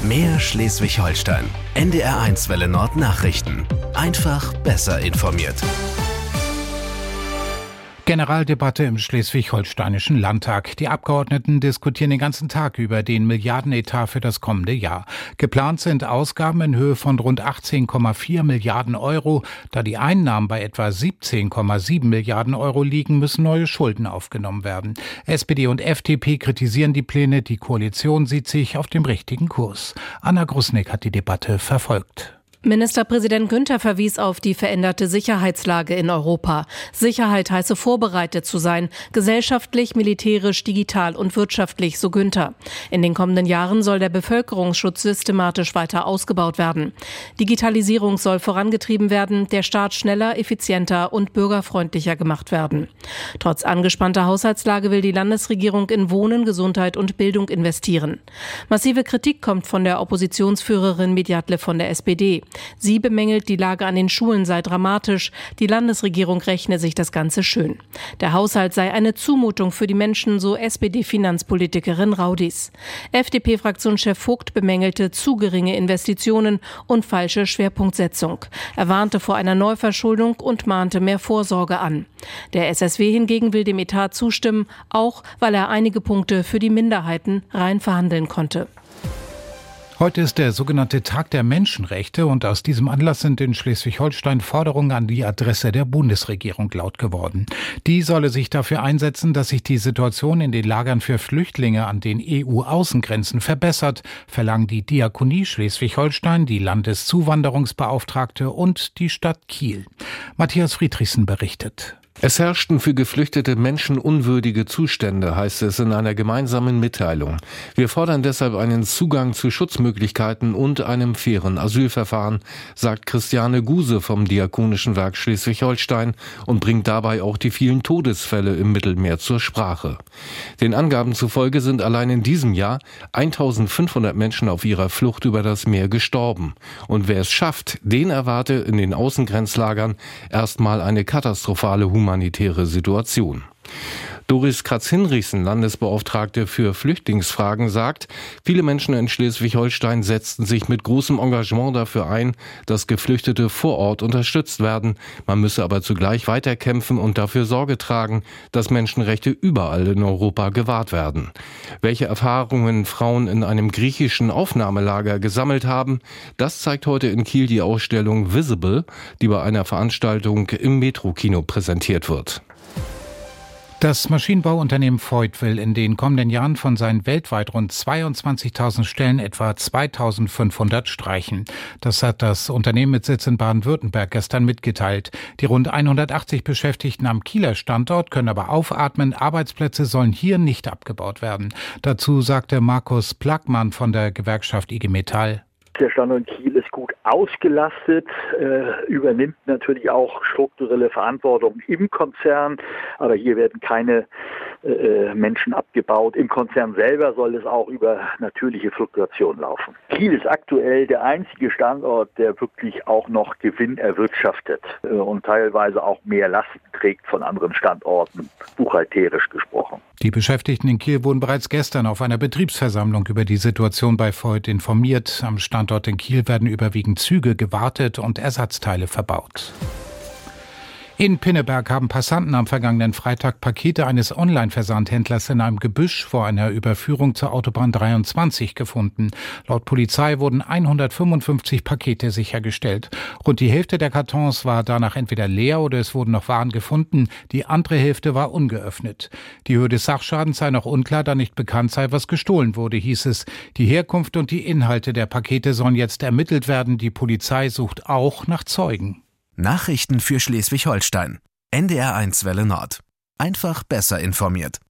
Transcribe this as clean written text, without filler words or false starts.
Mehr Schleswig-Holstein. NDR1 Welle Nord Nachrichten. Einfach besser informiert. Generaldebatte im Schleswig-Holsteinischen Landtag. Die Abgeordneten diskutieren den ganzen Tag über den Milliardenetat für das kommende Jahr. Geplant sind Ausgaben in Höhe von rund 18,4 Milliarden Euro. Da die Einnahmen bei etwa 17,7 Milliarden Euro liegen, müssen neue Schulden aufgenommen werden. SPD und FDP kritisieren die Pläne. Die Koalition sieht sich auf dem richtigen Kurs. Anna Grusnick hat die Debatte verfolgt. Ministerpräsident Günther verwies auf die veränderte Sicherheitslage in Europa. Sicherheit heiße vorbereitet zu sein, gesellschaftlich, militärisch, digital und wirtschaftlich, so Günther. In den kommenden Jahren soll der Bevölkerungsschutz systematisch weiter ausgebaut werden. Digitalisierung soll vorangetrieben werden, der Staat schneller, effizienter und bürgerfreundlicher gemacht werden. Trotz angespannter Haushaltslage will die Landesregierung in Wohnen, Gesundheit und Bildung investieren. Massive Kritik kommt von der Oppositionsführerin Medjatle von der SPD. Sie bemängelt, die Lage an den Schulen sei dramatisch. Die Landesregierung rechne sich das Ganze schön. Der Haushalt sei eine Zumutung für die Menschen, so SPD-Finanzpolitikerin Raudis. FDP-Fraktionschef Vogt bemängelte zu geringe Investitionen und falsche Schwerpunktsetzung. Er warnte vor einer Neuverschuldung und mahnte mehr Vorsorge an. Der SSW hingegen will dem Etat zustimmen, auch weil er einige Punkte für die Minderheiten rein verhandeln konnte. Heute ist der sogenannte Tag der Menschenrechte und aus diesem Anlass sind in Schleswig-Holstein Forderungen an die Adresse der Bundesregierung laut geworden. Die solle sich dafür einsetzen, dass sich die Situation in den Lagern für Flüchtlinge an den EU-Außengrenzen verbessert, verlangen die Diakonie Schleswig-Holstein, die Landeszuwanderungsbeauftragte und die Stadt Kiel. Matthias Friedrichsen berichtet. Es herrschten für Geflüchtete menschenunwürdige Zustände, heißt es in einer gemeinsamen Mitteilung. Wir fordern deshalb einen Zugang zu Schutzmöglichkeiten und einem fairen Asylverfahren, sagt Christiane Guse vom Diakonischen Werk Schleswig-Holstein und bringt dabei auch die vielen Todesfälle im Mittelmeer zur Sprache. Den Angaben zufolge sind allein in diesem Jahr 1500 Menschen auf ihrer Flucht über das Meer gestorben. Und wer es schafft, den erwarte in den Außengrenzlagern erstmal eine katastrophale humanitäre Situation. Doris Kratz-Hinrichsen, Landesbeauftragte für Flüchtlingsfragen, sagt, viele Menschen in Schleswig-Holstein setzten sich mit großem Engagement dafür ein, dass Geflüchtete vor Ort unterstützt werden. Man müsse aber zugleich weiterkämpfen und dafür Sorge tragen, dass Menschenrechte überall in Europa gewahrt werden. Welche Erfahrungen Frauen in einem griechischen Aufnahmelager gesammelt haben, das zeigt heute in Kiel die Ausstellung Visible, die bei einer Veranstaltung im Metro-Kino präsentiert wird. Das Maschinenbauunternehmen Voith will in den kommenden Jahren von seinen weltweit rund 22.000 Stellen etwa 2.500 streichen. Das hat das Unternehmen mit Sitz in Baden-Württemberg gestern mitgeteilt. Die rund 180 Beschäftigten am Kieler Standort können aber aufatmen. Arbeitsplätze sollen hier nicht abgebaut werden. Dazu sagte Markus Plackmann von der Gewerkschaft IG Metall. Der Standort Kiel ist gut ausgelastet, übernimmt natürlich auch strukturelle Verantwortung im Konzern, aber hier werden keine Menschen abgebaut. Im Konzern selber soll es auch über natürliche Fluktuation laufen. Kiel ist aktuell der einzige Standort, der wirklich auch noch Gewinn erwirtschaftet und teilweise auch mehr Lasten trägt von anderen Standorten, buchhalterisch gesprochen. Die Beschäftigten in Kiel wurden bereits gestern auf einer Betriebsversammlung über die Situation bei Voith informiert. Am Standort in Kiel werden überwiegend Züge gewartet und Ersatzteile verbaut. In Pinneberg haben Passanten am vergangenen Freitag Pakete eines Online-Versandhändlers in einem Gebüsch vor einer Überführung zur Autobahn 23 gefunden. Laut Polizei wurden 155 Pakete sichergestellt. Rund die Hälfte der Kartons war danach entweder leer oder es wurden noch Waren gefunden. Die andere Hälfte war ungeöffnet. Die Höhe des Sachschadens sei noch unklar, da nicht bekannt sei, was gestohlen wurde, hieß es. Die Herkunft und die Inhalte der Pakete sollen jetzt ermittelt werden. Die Polizei sucht auch nach Zeugen. Nachrichten für Schleswig-Holstein. NDR1 Welle Nord. Einfach besser informiert.